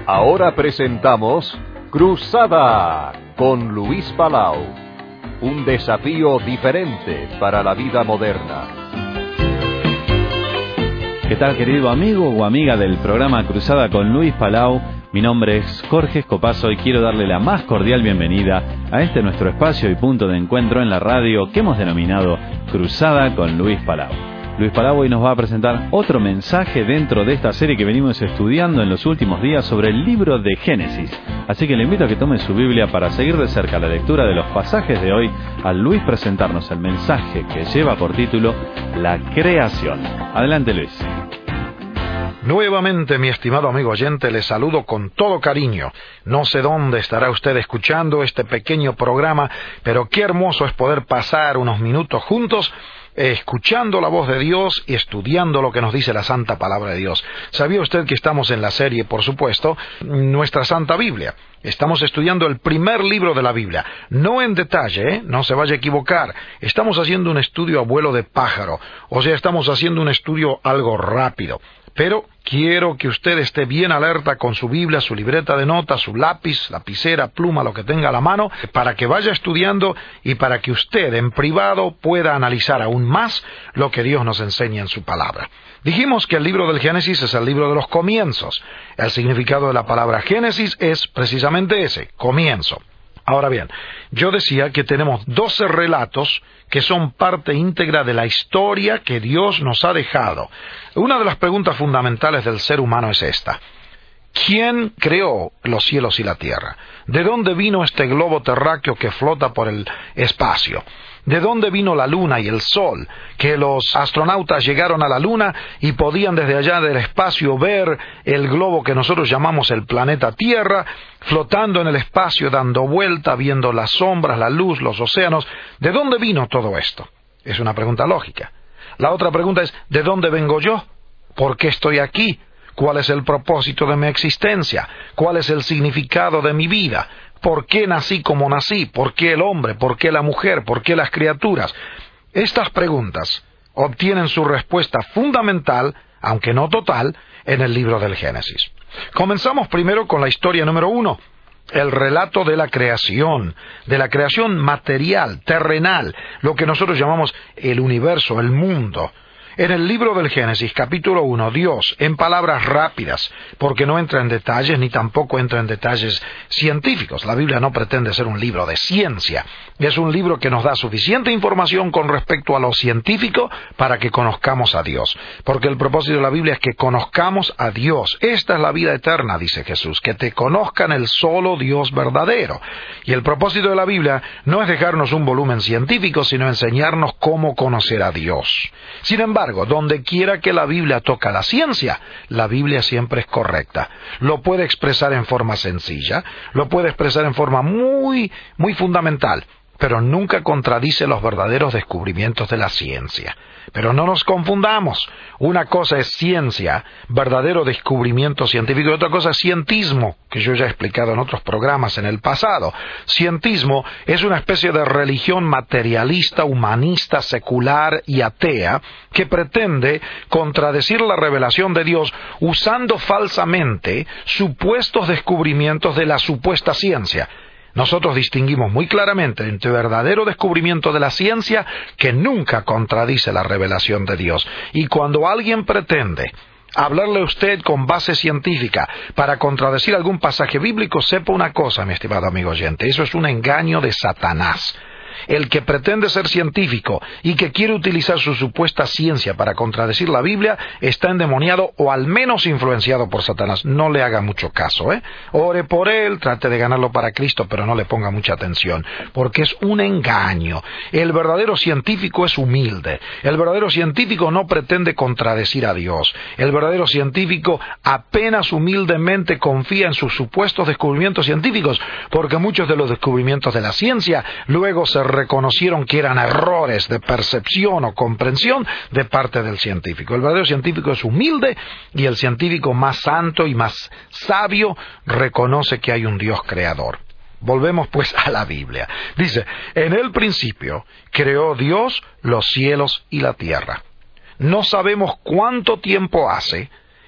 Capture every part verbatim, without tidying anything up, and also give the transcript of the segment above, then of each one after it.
Ahora presentamos Cruzada con Luis Palau, un desafío diferente para la vida moderna. ¿Qué tal, querido amigo o amiga del programa Cruzada con Luis Palau? Mi nombre es Jorge Escopazo y quiero darle la más cordial bienvenida a este nuestro espacio y punto de encuentro en la radio que hemos denominado Cruzada con Luis Palau. Luis Palau hoy nos va a presentar otro mensaje dentro de esta serie que venimos estudiando en los últimos días sobre el libro de Génesis. Así que le invito a que tome su Biblia para seguir de cerca la lectura de los pasajes de hoy, al Luis presentarnos el mensaje que lleva por título La creación. Adelante, Luis. Nuevamente, mi estimado amigo oyente, le saludo con todo cariño. No sé dónde estará usted escuchando este pequeño programa, pero qué hermoso es poder pasar unos minutos juntos escuchando la voz de Dios y estudiando lo que nos dice la Santa Palabra de Dios. ¿Sabía usted que estamos en la serie, por supuesto, nuestra Santa Biblia? Estamos estudiando el primer libro de la Biblia. No en detalle, ¿eh? No se vaya a equivocar. Estamos haciendo un estudio a vuelo de pájaro. O sea, estamos haciendo un estudio algo rápido. Pero quiero que usted esté bien alerta con su Biblia, su libreta de notas, su lápiz, lapicera, pluma, lo que tenga a la mano, para que vaya estudiando y para que usted en privado pueda analizar aún más lo que Dios nos enseña en su palabra. Dijimos que el libro del Génesis es el libro de los comienzos. El significado de la palabra Génesis es precisamente ese, comienzo. Ahora bien, yo decía que tenemos doce relatos que son parte íntegra de la historia que Dios nos ha dejado. Una de las preguntas fundamentales del ser humano es esta: ¿quién creó los cielos y la tierra? ¿De dónde vino este globo terráqueo que flota por el espacio? ¿De dónde vino la luna y el sol? Que los astronautas llegaron a la luna y podían desde allá del espacio ver el globo que nosotros llamamos el planeta Tierra, flotando en el espacio, dando vuelta, viendo las sombras, la luz, los océanos. ¿De dónde vino todo esto? Es una pregunta lógica. La otra pregunta es: ¿de dónde vengo yo? ¿Por qué estoy aquí? ¿Cuál es el propósito de mi existencia? ¿Cuál es el significado de mi vida? ¿Por qué nací como nací? ¿Por qué el hombre? ¿Por qué la mujer? ¿Por qué las criaturas? Estas preguntas obtienen su respuesta fundamental, aunque no total, en el libro del Génesis. Comenzamos primero con la historia número uno, el relato de la creación, de la creación material, terrenal, lo que nosotros llamamos el universo, el mundo. En el libro del Génesis, capítulo uno, Dios, en palabras rápidas, porque no entra en detalles ni tampoco entra en detalles científicos. La Biblia no pretende ser un libro de ciencia. Es un libro que nos da suficiente información con respecto a lo científico para que conozcamos a Dios. Porque el propósito de la Biblia es que conozcamos a Dios. Esta es la vida eterna, dice Jesús, que te conozcan el solo Dios verdadero. Y el propósito de la Biblia no es dejarnos un volumen científico, sino enseñarnos cómo conocer a Dios. Sin embargo, donde quiera que la Biblia toca la ciencia, la Biblia siempre es correcta. Lo puede expresar en forma sencilla, lo puede expresar en forma muy, muy fundamental, pero nunca contradice los verdaderos descubrimientos de la ciencia. Pero no nos confundamos. Una cosa es ciencia, verdadero descubrimiento científico, y otra cosa es cientismo, que yo ya he explicado en otros programas en el pasado. Cientismo es una especie de religión materialista, humanista, secular y atea, que pretende contradecir la revelación de Dios usando falsamente supuestos descubrimientos de la supuesta ciencia. Nosotros distinguimos muy claramente entre verdadero descubrimiento de la ciencia, que nunca contradice la revelación de Dios. Y cuando alguien pretende hablarle a usted con base científica para contradecir algún pasaje bíblico, sepa una cosa, mi estimado amigo oyente: eso es un engaño de Satanás. El que pretende ser científico y que quiere utilizar su supuesta ciencia para contradecir la Biblia está endemoniado o al menos influenciado por Satanás. No le haga mucho caso, ¿eh? Ore por él, trate de ganarlo para Cristo, pero no le ponga mucha atención, porque es un engaño. El verdadero científico es humilde. El verdadero científico no pretende contradecir a Dios. El verdadero científico apenas humildemente confía en sus supuestos descubrimientos científicos, porque muchos de los descubrimientos de la ciencia luego se reconocieron que eran errores de percepción o comprensión de parte del científico. El verdadero científico es humilde, y el científico más santo y más sabio reconoce que hay un Dios creador. Volvemos pues a la Biblia. Dice: en el principio creó Dios los cielos y la tierra. No sabemos cuánto tiempo hace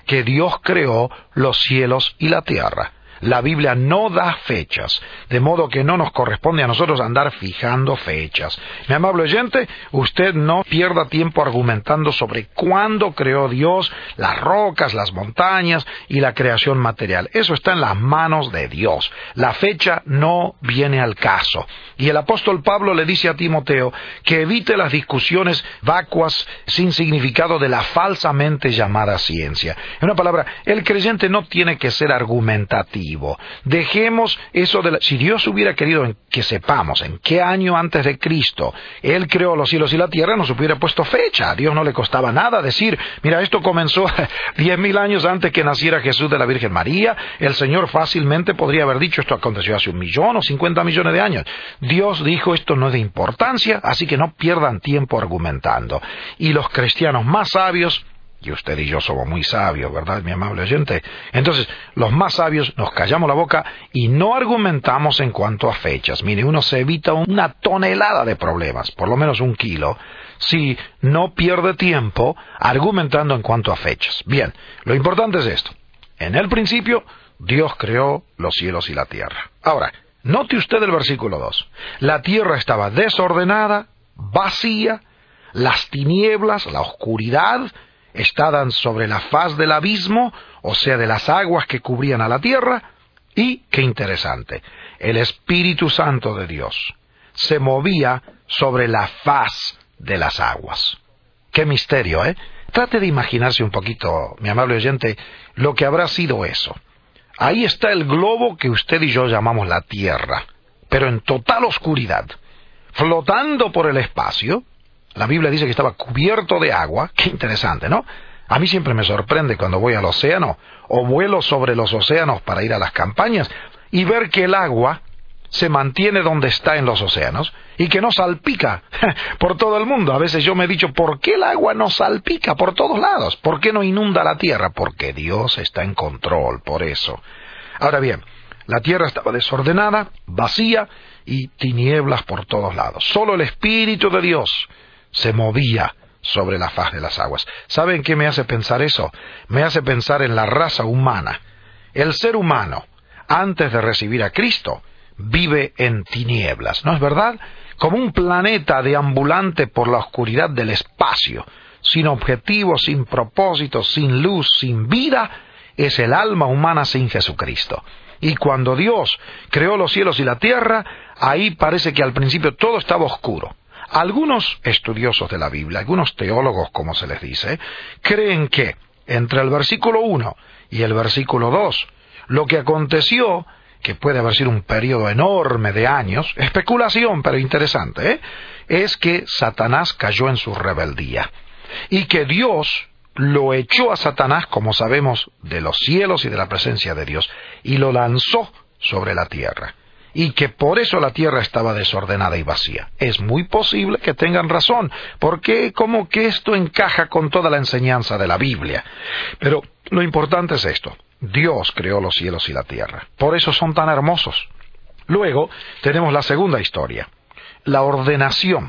que Dios creó los cielos y la tierra. La Biblia no da fechas, de modo que no nos corresponde a nosotros andar fijando fechas. Mi amable oyente, usted no pierda tiempo argumentando sobre cuándo creó Dios las rocas, las montañas y la creación material. Eso está en las manos de Dios. La fecha no viene al caso. Y el apóstol Pablo le dice a Timoteo que evite las discusiones vacuas sin significado de la falsamente llamada ciencia. En una palabra, el creyente no tiene que ser argumentativo. Dejemos eso de la... Si Dios hubiera querido que sepamos en qué año antes de Cristo Él creó los cielos y la tierra, nos hubiera puesto fecha. A Dios no le costaba nada decir, mira, esto comenzó diez mil años antes que naciera Jesús de la Virgen María. El Señor fácilmente podría haber dicho, esto aconteció hace un millón o cincuenta millones de años. Dios dijo, esto no es de importancia, así que no pierdan tiempo argumentando. Y los cristianos más sabios... Y usted y yo somos muy sabios, ¿verdad, mi amable oyente? Entonces, los más sabios nos callamos la boca y no argumentamos en cuanto a fechas. Mire, uno se evita una tonelada de problemas, por lo menos un kilo, si no pierde tiempo argumentando en cuanto a fechas. Bien, lo importante es esto. En el principio, Dios creó los cielos y la tierra. Ahora, note usted el versículo dos. La tierra estaba desordenada, vacía, las tinieblas, la oscuridad... estaban sobre la faz del abismo, o sea, de las aguas que cubrían a la tierra, y, qué interesante, el Espíritu Santo de Dios se movía sobre la faz de las aguas. Qué misterio, ¿eh? Trate de imaginarse un poquito, mi amable oyente, lo que habrá sido eso. Ahí está el globo que usted y yo llamamos la Tierra, pero en total oscuridad, flotando por el espacio. La Biblia dice que estaba cubierto de agua. Qué interesante, ¿no? A mí siempre me sorprende cuando voy al océano o vuelo sobre los océanos para ir a las campañas y ver que el agua se mantiene donde está en los océanos y que no salpica por todo el mundo. A veces yo me he dicho, ¿por qué el agua no salpica por todos lados? ¿Por qué no inunda la tierra? Porque Dios está en control, por eso. Ahora bien, la tierra estaba desordenada, vacía y tinieblas por todos lados. Solo el Espíritu de Dios se movía sobre la faz de las aguas. ¿Saben qué me hace pensar eso? Me hace pensar en la raza humana. El ser humano, antes de recibir a Cristo, vive en tinieblas, ¿no es verdad? Como un planeta deambulante por la oscuridad del espacio, sin objetivo, sin propósito, sin luz, sin vida, es el alma humana sin Jesucristo. Y cuando Dios creó los cielos y la tierra, ahí parece que al principio todo estaba oscuro. Algunos estudiosos de la Biblia, algunos teólogos, como se les dice, creen que entre el versículo uno y el versículo dos, lo que aconteció, que puede haber sido un periodo enorme de años, especulación pero interesante, ¿eh? es que Satanás cayó en su rebeldía y que Dios lo echó a Satanás, como sabemos, de los cielos y de la presencia de Dios, y lo lanzó sobre la tierra. Y que por eso la tierra estaba desordenada y vacía. Es muy posible que tengan razón, porque como que esto encaja con toda la enseñanza de la Biblia. Pero lo importante es esto: Dios creó los cielos y la tierra. Por eso son tan hermosos. Luego tenemos la segunda historia, la ordenación,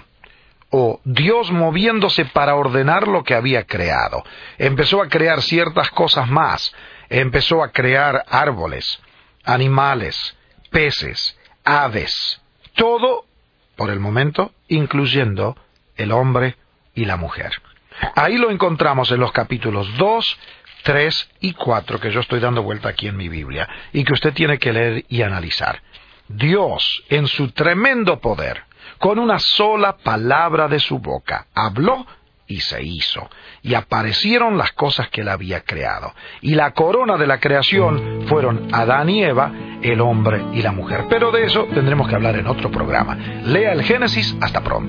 o Dios moviéndose para ordenar lo que había creado. Empezó a crear ciertas cosas más. Empezó a crear árboles, animales, peces, aves, todo, por el momento, incluyendo el hombre y la mujer. Ahí lo encontramos en los capítulos dos, tres y cuatro, que yo estoy dando vuelta aquí en mi Biblia, y que usted tiene que leer y analizar. Dios, en su tremendo poder, con una sola palabra de su boca, habló y se hizo, y aparecieron las cosas que él había creado. Y la corona de la creación fueron Adán y Eva, el hombre y la mujer. Pero de eso tendremos que hablar en otro programa. Lea el Génesis. Hasta pronto.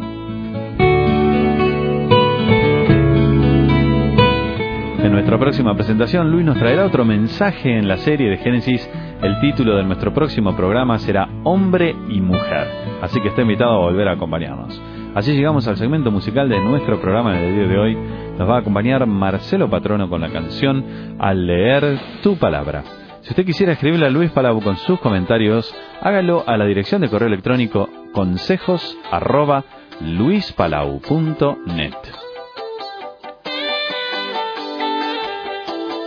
En nuestra próxima presentación, Luis nos traerá otro mensaje en la serie de Génesis. El título de nuestro próximo programa será Hombre y Mujer, así que está invitado a volver a acompañarnos. Así llegamos al segmento musical de nuestro programa en el día de hoy. Nos va a acompañar Marcelo Patrono con la canción Al leer tu palabra. Si usted quisiera escribirle a Luis Palau con sus comentarios, hágalo a la dirección de correo electrónico consejos arroba luispalau punto net.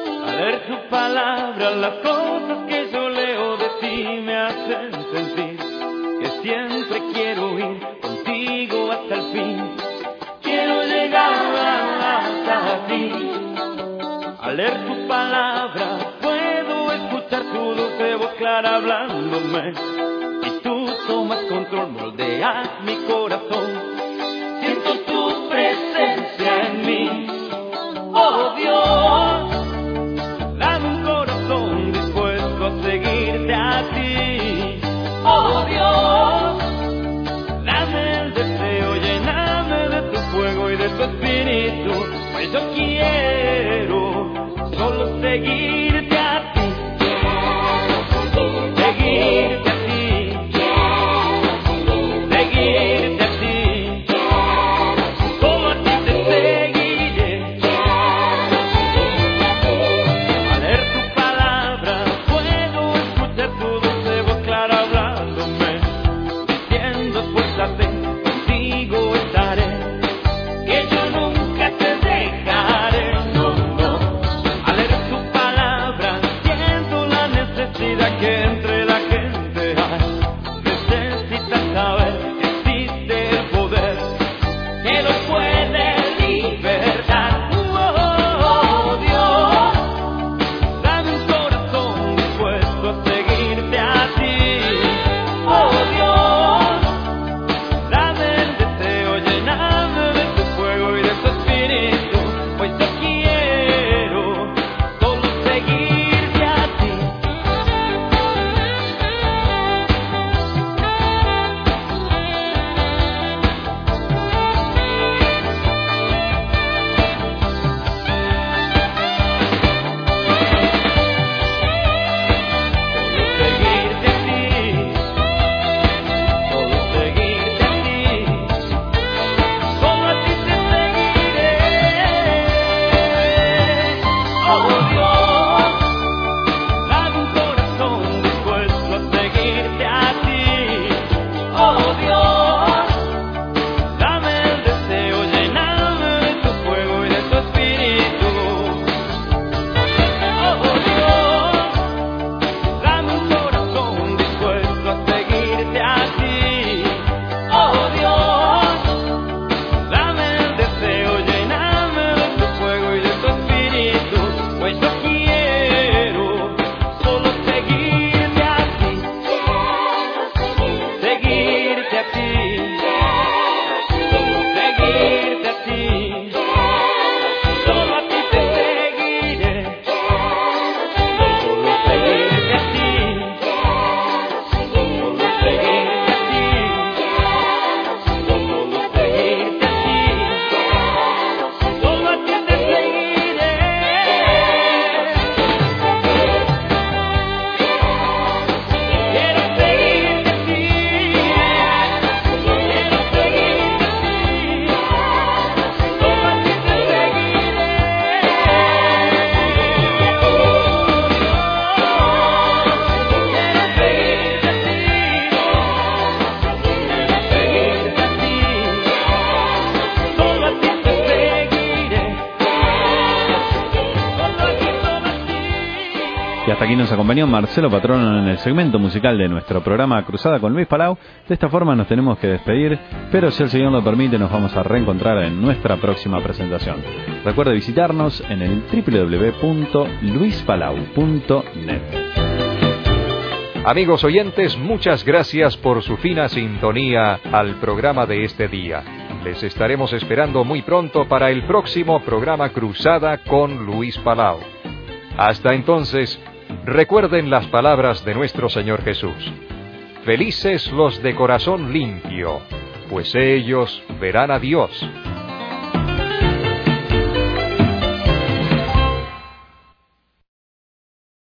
tu palabra, las cosas que yo leo de ti me hacen sentir que siempre quiero ir contigo hasta el fin. Quiero llegar hasta ti. Al leer tu palabra puedo escuchar tu dulce voz clara hablándome, y tú tomas control, moldeas mi corazón. Siento tu presencia en mí, oh Dios. Dame un corazón dispuesto a seguirte a ti, oh Dios. Dame el deseo, lléname de tu fuego y de tu espíritu, pues yo quiero solo seguirte a ti, seguirte a ti, seguirte a ti, solo a ti te seguiré. Al leer tu palabra puedo escuchar tu dulce voz clara hablándome, diciendo esfuérzate, contigo estaré, que yo nunca te dejaré. No, no. Al leer tu palabra siento la necesidad que entre la gente hay. Necesitan saber que existe el poder que los puede libertar. Oh, Dios, dame un corazón dispuesto a seguirte a ti. Oh, Dios, dame el deseo, lléname de tu fuego y de tu espíritu, pues yo quiero solo seguirte a ti. Seguirte a ti, solo seguirte a ti, solo a ti te seguiré. Oh Dios, dame un corazón dispuesto a seguirte a ti. Oh Dios, dame el deseo, lléname de tu fuego y de tu espíritu. Oh Dios, dame un corazón dispuesto a seguirte a ti. Oh Dios, dame el deseo, lléname de tu fuego y de tu espíritu, pues yo quiero solo seguirte a ti, seguirte a ti, seguirte a ti, solo a ti te seguiré, solo seguirte a ti, solo seguirte a ti, solo seguirte a ti, solo a ti te seguiré. Quiero seguirte a ti, quiero seguirte a ti, solo a ti te seguiré. Quiero seguirte a ti, quiero seguirte a ti, solo a ti te seguiré. Solo a ti, solo a ti. Y hasta aquí nos acompañó Marcelo Patrono en el segmento musical de nuestro programa Cruzada con Luis Palau. De esta forma nos tenemos que despedir, pero si el Señor lo permite nos vamos a reencontrar en nuestra próxima presentación. Recuerde visitarnos en el doble u doble u doble u punto luis palau punto net. Amigos oyentes, muchas gracias por su fina sintonía al programa de este día. Les estaremos esperando muy pronto para el próximo programa Cruzada con Luis Palau. Hasta entonces, recuerden las palabras de nuestro Señor Jesús. Felices los de corazón limpio, pues ellos verán a Dios.